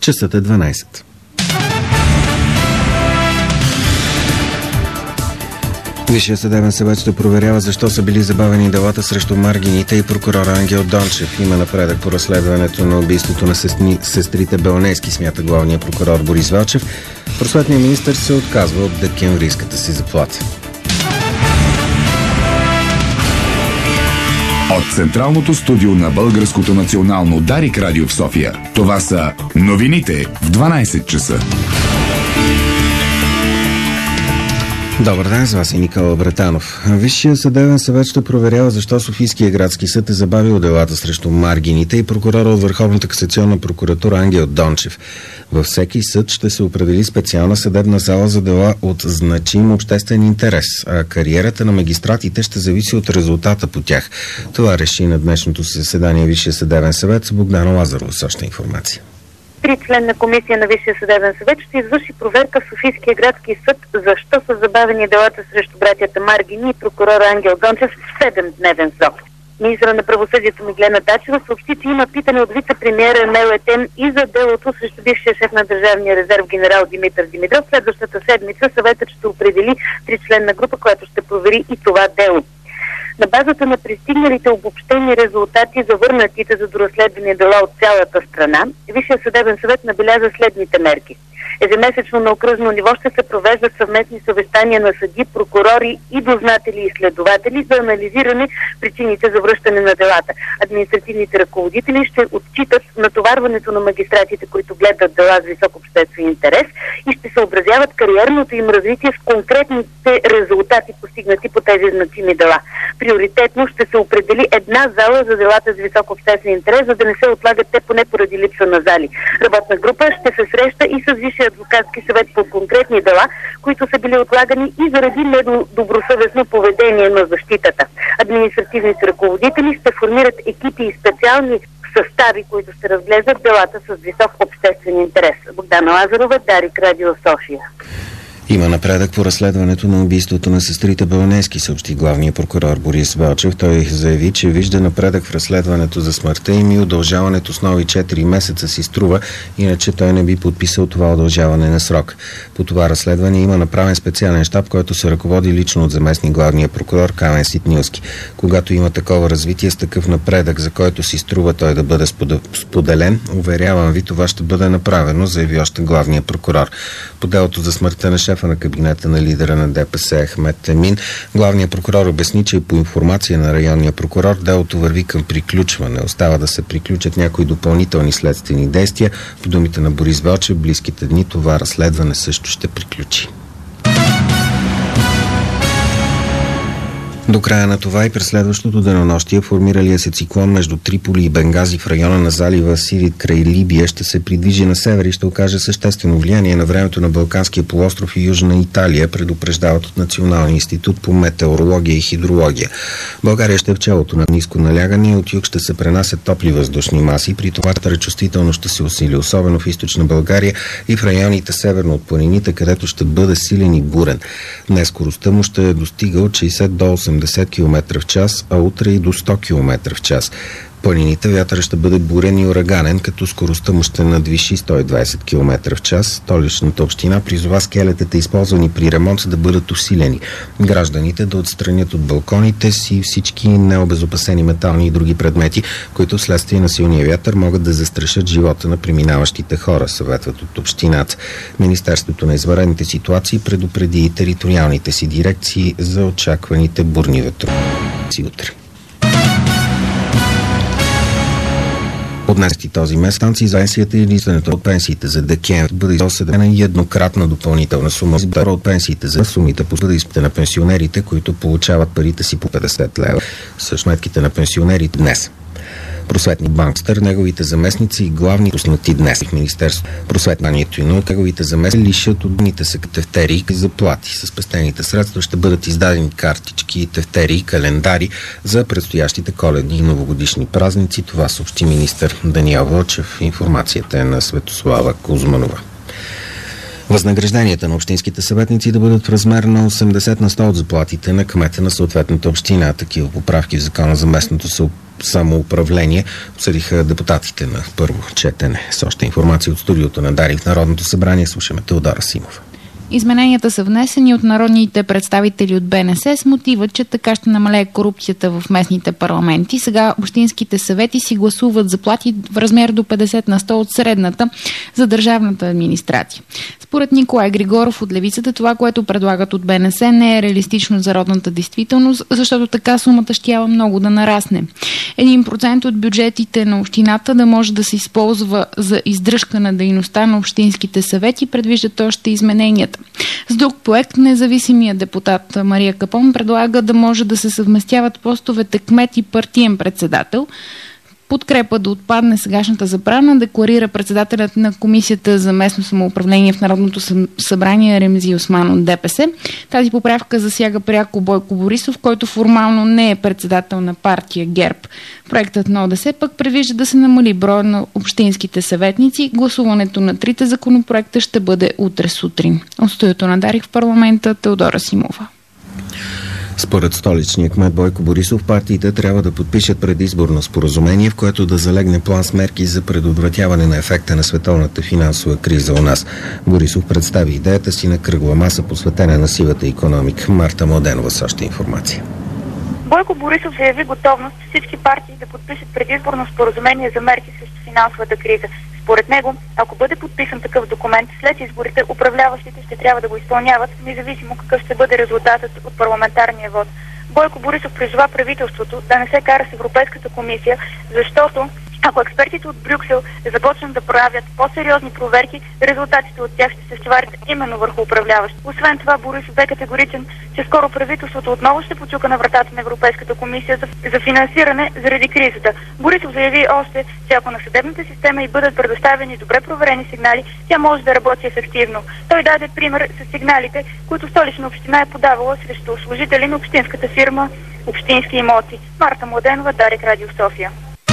Часът е 12. Висшият съдебен съвет ще проверява защо са били забавени делата срещу Маргините и прокурора Ангел Дончев. Има напредък по разследването на убийството на сестрите Белнески, смята главният прокурор Борис Велчев. Просветният министър се отказва от декемврийската си заплата. От Централното студио на Българското национално Дарик радио в София. Това са новините в 12 часа. Добър ден, с вас е Никола Братанов. Висшият съдебен съвет ще проверява защо Софийския градски съд е забавил делата срещу Маргините и прокурора от Върховната касационна прокуратура Ангел Дончев. Във всеки съд ще се определи специална съдебна зала за дела от значим обществен интерес, а кариерата на магистратите ще зависи от резултата по тях. Това реши на днешното заседание Висшия съдебен съвет с Богдана Лазарова с още информация. Тричленна комисия на Висшия съдебен съвет ще извърши проверка в Софийския градски съд защо са забавени делата срещу братята Маргини и прокурора Ангел Дончев в 7-дневен срок. Министъра на правосъдието Миглена Тачева съобщи, че има питане от вице-премиера Емел Етем и за делото срещу бившия шеф на Държавния резерв генерал Димитър Димитров. Следващата седмица съветът ще определи тричленна група, която ще провери и това дело. На базата на пристигналите обобщени резултати за върнатите за доразследване дела от цялата страна, Висшия съдебен съвет набеляза следните мерки. Ежемесечно на окръжно ниво ще се провеждат съвместни съвещания на съди, прокурори и дознатели и следователи за анализиране причините за връщане на делата. Административните ръководители ще отчитат натоварването на магистратите, които гледат дела с висок обществен интерес и ще съобразяват кариерното им развитие с конкретните резултати, постигнати по тези значими дела. Приоритетно ще се определи една зала за делата с висок обществен интерес, за да не се отлагат те поне поради липса на зали. Работна група ще се среща и с Висшия адвокатски съвет по конкретни дела, които са били отлагани и заради недобросъвестно поведение на защитата. Административните ръководители ще формират екипи и специални състави, които ще разглеждат делата с висок обществен интерес. Богдана Лазарова, Дарик радио София. Има напредък по разследването на убийството на сестрите Белнески, съобщи главният прокурор Борис Велчев. Той заяви, че вижда напредък в разследването за смъртта им и удължаването с нови 4 месеца си струва, иначе той не би подписал това удължаване на срок. По това разследване има направен специален щаб, който се ръководи лично от заместник главния прокурор Камен Ситнилски. Когато има такова развитие с такъв напредък, за който си струва той да бъде споделен, уверявам ви, това ще бъде направено, заяви още главния прокурор. По делото за смъртта на шефа на кабинета на лидера на ДПС Ахмед Темин, главният прокурор обясни, че по информация на районния прокурор делото върви към приключване. Остава да се приключат някои допълнителни следствени действия. По думите на Борис Велчев, близките дни това разследване също ще приключи. До края на това и през следващото денонощие формиралия се циклон между Триполи и Бенгази в района на залива Сирит край Либия ще се придвижи на север и ще окаже съществено влияние на времето на Балканския полуостров и Южна Италия, предупреждават от Националния институт по метеорология и хидрология. България ще е в челото на ниско налягане и от юг ще се пренасят топли въздушни маси, при това чувствително ще се усили, особено в източна България и в районите северно от планините, където ще бъде силен и бурен. Днес скоростта му ще достига от 60 до 80 км в час, а утре и до 100 км в час. Планините вятъра ще бъде бурен и ураганен, като скоростта му ще надвиши 120 км в час. Столичната община призова скелетите, използвани при ремонт, да бъдат усилени. Гражданите да отстранят от балконите си всички необезопасени метални и други предмети, които вследствие на силния вятър могат да застрашат живота на преминаващите хора, съветват от общината. Министерството на извънредните ситуации предупреди и териториалните си дирекции за очакваните бурни ветрове утре. От днес и този месец станции за пенсията и листването от пенсиите за декември бъде изседена и еднократна допълнителна сума от пенсиите за сумите по бъдещите на пенсионерите, които получават парите си по 50 лева с сметките на пенсионерите днес. Просветник банкстър, неговите заместници и главни пуснати днес в Министерство просветнанието и наука, неговите заместници лишат от дните са тефтери и заплати. С пестените средства ще бъдат издадени картички, тефтери и календари за предстоящите коледни и новогодишни празници. Това съобщи министър Даниел Вълчев. Информацията е на Светослава Кузманова. Възнагражденията на общинските съветници да бъдат в размер на 80% от заплатите на кмета на съответната община. Такива поправки в закона за местното самоуправление, обсъдиха депутатите на първо четене. С още информация от студиото на Дарик в Народното събрание слушаме Теодора Симова. Измененията са внесени от народните представители от БНС с мотива, че така ще намалее корупцията в местните парламенти. Сега общинските съвети си гласуват заплати в размер до 50% от средната за държавната администрация. Според Николай Григоров от Левицата, това, което предлагат от БНС, не е реалистично за родната действителност, защото така сумата щяла много да нарасне. 1% от бюджетите на общината да може да се използва за издръжка на дейността на общинските съвети, предвиждат още измененията. С друг проект независимият депутат Мария Капон предлага да може да се съвместяват постовете кмет и партиен председател. Подкрепа да отпадне сегашната забрана декларира председателят на Комисията за местно самоуправление в Народното събрание Ремзи Осман от ДПС. Тази поправка засяга пряко Бойко Борисов, който формално не е председател на партия ГЕРБ. Проектът на ОДС пък предвижда да се намали броя на общинските съветници. Гласуването на трите законопроекта ще бъде утре сутрин. От студиото на Дарик в парламента Теодора Симова. Според столичния кмет Бойко Борисов, партиите трябва да подпишат предизборно споразумение, в което да залегне план с мерки за предотвратяване на ефекта на световната финансова криза у нас. Борисов представи идеята си на кръгла маса, посветена на сивата икономика. Марта Младенова с още информация. Бойко Борисов заяви готовност всички партии да подпишат предизборно споразумение за мерки срещу финансовата криза. Според него, ако бъде подписан такъв документ, след изборите управляващите ще трябва да го изпълняват, независимо какъв ще бъде резултатът от парламентарния вод. Бойко Борисов призова правителството да не се кара с Европейската комисия, защото ако експертите от Брюксел започнат да правят по-сериозни проверки, резултатите от тях ще се стоварят именно върху управляващи. Освен това, Борисов бе категоричен, че скоро правителството отново ще почука на вратата на Европейската комисия за финансиране заради кризата. Борисов заяви още, че ако на съдебната система и бъдат предоставени добре проверени сигнали, тя може да работи ефективно. Той даде пример с сигналите, които Столична община е подавала срещу служители на общинската фирма Общински имоти. Марта Младенова, Дарик, Радио София.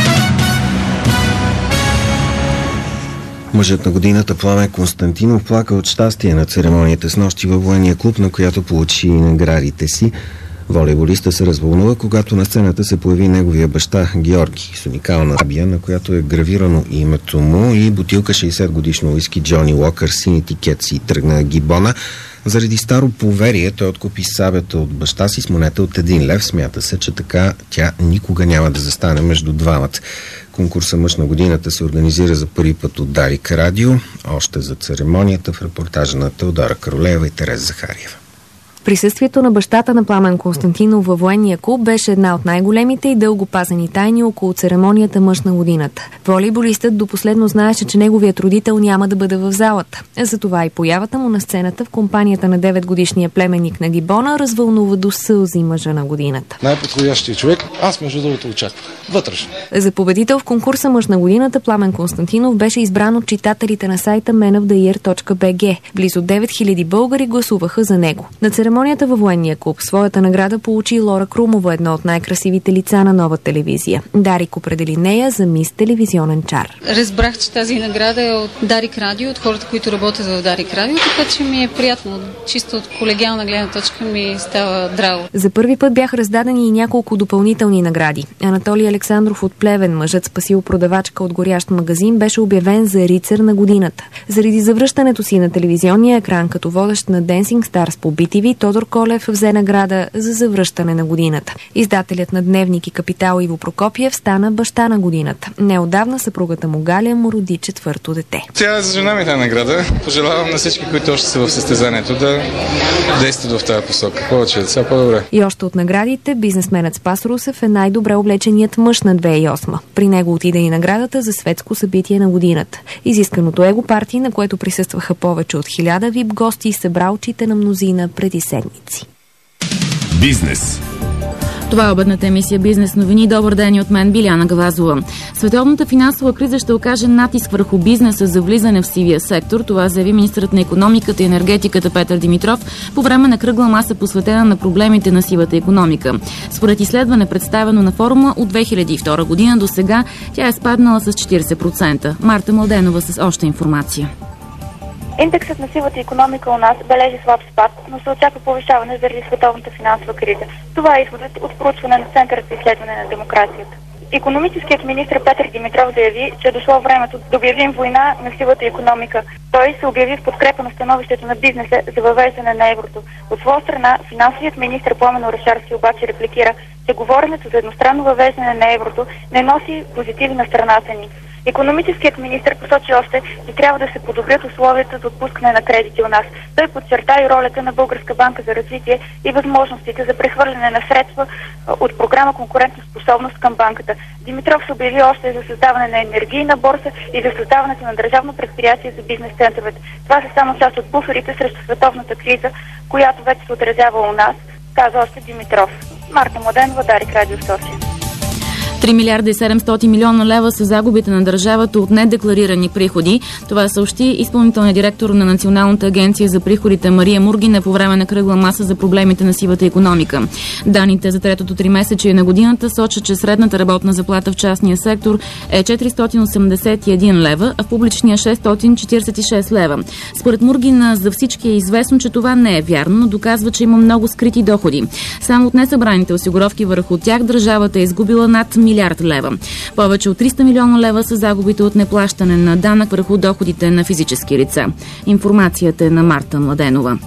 Мъжът на годината Пламен Константинов плака от щастие на церемонията с нощи във военния клуб, на която получи наградите си. Волейболиста се развълнува, когато на сцената се появи неговия баща Георги с уникална рабия, на която е гравирано името му, и бутилка 60 годишно уиски Джони Уокър, син етикет си тръгна гибона. Заради старо поверие той откупи сабята от баща си с монета от 1 лев. Смята се, че така тя никога няма да застане между двамата. Конкурса Мъж на годината се организира за първи път от Дарик Радио. Още за церемонията в репортажа на Теодора Каролеева и Тереза Захариева. Присъствието на бащата на Пламен Константинов във военния клуб беше една от най-големите и дълго пазени тайни около церемонията Мъж на годината. Волейболистът до последно знаеше, че неговият родител няма да бъде в залата. Затова и появата му на сцената в компанията на 9-годишния племенник на гибона развълнува до сълзи мъжа на годината. Най-подходящия човек, аз между другото очаквах. Вътрешно. За победител в конкурса Мъж на годината Пламен Константинов беше избран от читателите на сайта menoftheyear.bg. Близо 9000 българи гласуваха за него. На церемонията във военния клуб своята награда получи Лора Крумова, едно от най-красивите лица на Нова телевизия. Дарик определи нея за мис телевизионен чар. Разбрах, че тази награда е от Дарик Радио, от хората, които работят в Дарик Радио, така че ми е приятно. Чисто от колегиална гледна точка ми става драго. За първи път бяха раздадени и няколко допълнителни награди. Анатолий Александров от Плевен, мъжът спасил продавачка от горящ магазин, беше обявен за рицар на годината. Заради завръщането си на телевизионния екран като водещ на Dancing Stars по BTV, Тодор Колев взе награда за завръщане на годината. Издателят на Дневник и Капитал Иво Прокопиев стана баща на годината. Неотдавна съпругата му Галя му роди 4-то дете. Тя е за жена ми тази награда. Пожелавам на всички, които още са в състезанието, да действат в тази посока. Повече деца, по-добре. И още от наградите, бизнесменът Спас Русев е най-добре облеченият мъж на 2008. При него отиде и наградата за светско събитие на годината. Изисканото его парти, на което присъстваха повече от 1000 вип гости, събра очите на мнозина преди седмици. Бизнес. Това е обедната емисия Бизнес новини. Добър ден и от мен, Биляна Гавазова. Световната финансова криза ще окаже натиск върху бизнеса за влизане в сивия сектор. Това заяви министърът на икономиката и енергетиката Петър Димитров по време на кръгла маса, посветена на проблемите на сивата икономика. Според изследване, представено на форума от 2002 година до сега, тя е спаднала с 40%. Марта Младенова с още информация. Индексът на сивата икономика у нас бележи слаб спад, но се очаква повишаване заради световната финансова криза. Това е изводът от проучване на Центъра за изследване на демокрацията. Икономическият министр Петър Димитров заяви, че е дошло времето да обявим война на сивата икономика. Той се обяви в подкрепа на становището на бизнеса за въвеждане на еврото. От своя страна, финансовият министр Пламен Орешарски обаче репликира, че говоренето за едностранно въвеждане на еврото не носи позитиви на страната ни. Икономическият министр посочи още, че трябва да се подобрят условията за отпускане на кредити у нас. Той подчерта и ролята на Българска банка за развитие и възможностите за прехвърляне на средства от програма конкурентна способност към банката. Димитров се обяви още за създаване на енергийна борса и за създаването на държавно предприятие за бизнес центровете. Това са само част от буферите срещу световната криза, която вече се отразява у нас, каза още Димитров. Марта Младенова, Дарик Радио София. 3 милиарда и 700 милиона лева са загубите на държавата от недекларирани приходи. Това съобщи изпълнителният директор на Националната агенция за приходите Мария Мургина по време на кръгла маса за проблемите на сивата икономика. Даните за третото тримесечие на годината сочат, че средната работна заплата в частния сектор е 481 лева, а в публичния 646 лева. Според Мургина за всички е известно, че това не е вярно, но доказва, че има много скрити доходи. Само от несъбраните осигуровки върху тях държавата е изгубила над милиард лева. Повече от 300 милиона лева са загубите от неплащане на данък върху доходите на физически лица. Информацията е на Марта Младенова.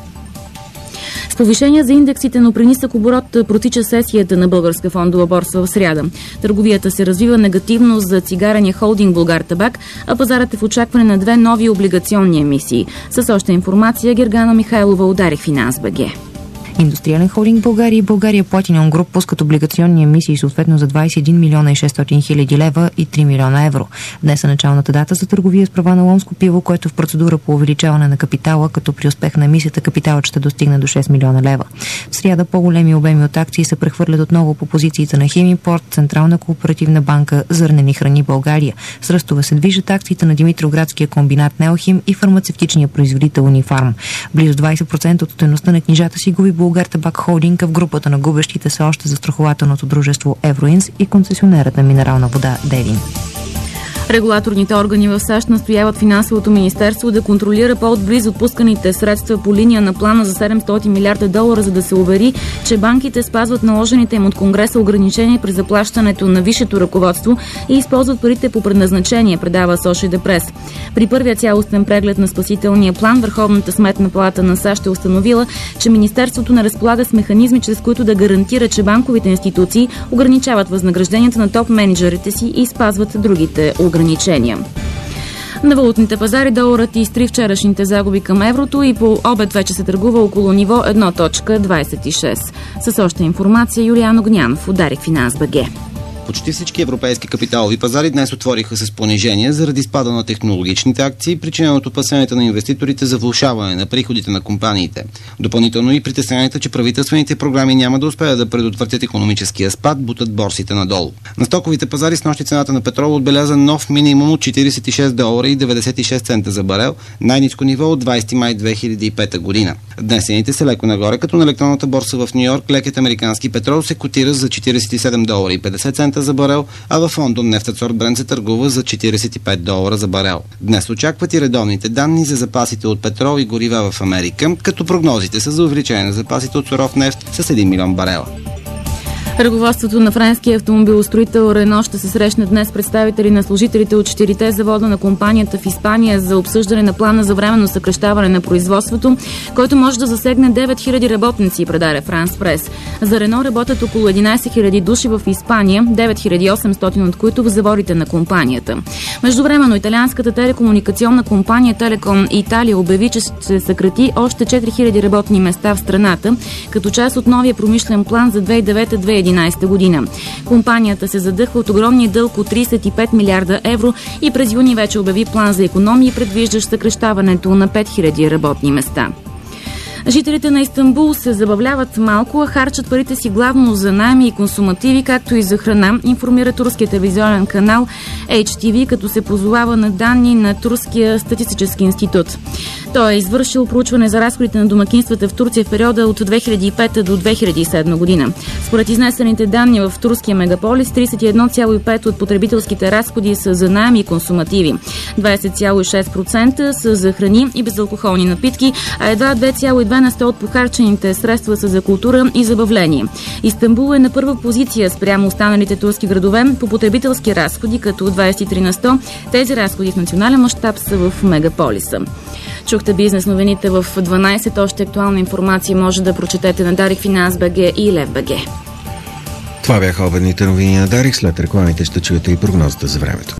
С повишение за индексите, но при нисък оборот протича сесията на Българска фондова борса в сряда. Търговията се развива негативно за цигарения холдинг Булгартабак, а пазарът е в очакване на 2 нови облигационни емисии. С още информация Гергана Михайлова от Дарик Финанс БГ. Индустриален холдинг България и България Платинум Груп пускат облигационни емисии съответно за 21 милиона и 600 хиляди лева и 3 милиона евро. Днес е началната дата за търговия с права на Ломско пиво, което в процедура по увеличаване на капитала, като при успех на емисията капиталът ще достигне до 6 милиона лева. В сряда по-големи обеми от акции се прехвърлят отново по позициите на Химимпорт, Централна кооперативна банка, Зърнени храни България. С ръстове се движат акциите на Димитроградския комбинат Неохим и фармацевтичния производител Унифарм. Близо 20% от стойността на книжата си губи Булгартабак холдинг, в групата на губещите са още застрахователното дружество Евроинс и концесионерът на минерална вода Девин. Регулаторните органи в САЩ настояват финансовото министерство да контролира по-отблизо отпусканите средства по линия на плана за 700 милиарда долара, за да се увери, че банките спазват наложените им от Конгреса ограничения при заплащането на висшето ръководство и използват парите по предназначение, предава Associated Press. При първия цялостен преглед на спасителния план, Върховната сметна палата на САЩ е установила, че министерството не разполага с механизми, чрез които да гарантира, че банковите институции ограничават възнагражденията на топ-менеджерите си и спазват другите ограничения. На валутните пазари доларът изтри вчерашните загуби към еврото и по обед вече се търгува около ниво 1.26. С още информация Юлиан Огнянов от Дарик Финанс БГ. Почти всички европейски капиталови пазари днес отвориха с понижение заради спада на технологичните акции, причинено от опасенията на инвеститорите за влошаване на приходите на компаниите. Допълнително и притесненията, че правителствените програми няма да успеят да предотвратят икономическия спад, бутат борсите надолу. На стоковите пазари снощи цената на петрола отбеляза нов минимум от $46.96 за барел, най-ниско ниво от 20 май 2005 година. Днес цените са леко нагоре, като на електронната борса в Нью-Йорк лекият американски петрол се котира за $47.50 за барел, а в Лондон нефтът сорт Брент се търгува за $45 за барел. Днес очакват и редовните данни за запасите от петрол и горива в Америка, като прогнозите са за увеличение на запасите от суров нефт с 1 милион барела. Ръководството на френския автомобилостроител Рено ще се срещне днес с представители на служителите от 4 завода на компанията в Испания за обсъждане на плана за временно съкращаване на производството, който може да засегне 9000 работници, предаде Франс Прес. За Рено работят около 11 000 души в Испания, 9800 от които в заводите на компанията. Междувременно италианската телекомуникационна компания Телеком Италия обяви, че ще съкрати още 4000 работни места в страната, като част от новия промишлен план за 2009-2011 година. Компанията се задъхва от огромния дълг от 35 милиарда евро и през юни вече обяви план за икономии, предвиждащ съкращаването на 5000 работни места. Жителите на Истанбул се забавляват малко, а харчат парите си главно за наеми и консумативи, както и за храна, информира турския телевизионен канал HTV, като се позовава на данни на Турския статистически институт. Той е извършил проучване за разходите на домакинствата в Турция в периода от 2005 до 2007 година. Според изнесените данни в турския мегаполис, 31,5% от потребителските разходи са за наем и консумативи, 20,6% са за храни и безалкохолни напитки, а едва 2,2% от похарчените средства са за култура и забавление. Истанбул е на първа позиция спрямо останалите турски градове по потребителски разходи, като 23%. Тези разходи в национален мащаб са в мегаполиса. Чухте бизнес новините в 12. Още актуална информация може да прочетете на Дарик Финанс БГ и Лев БГ. Това бяха обедните новини на Дарик. След рекламите ще чуете и прогнозата за времето.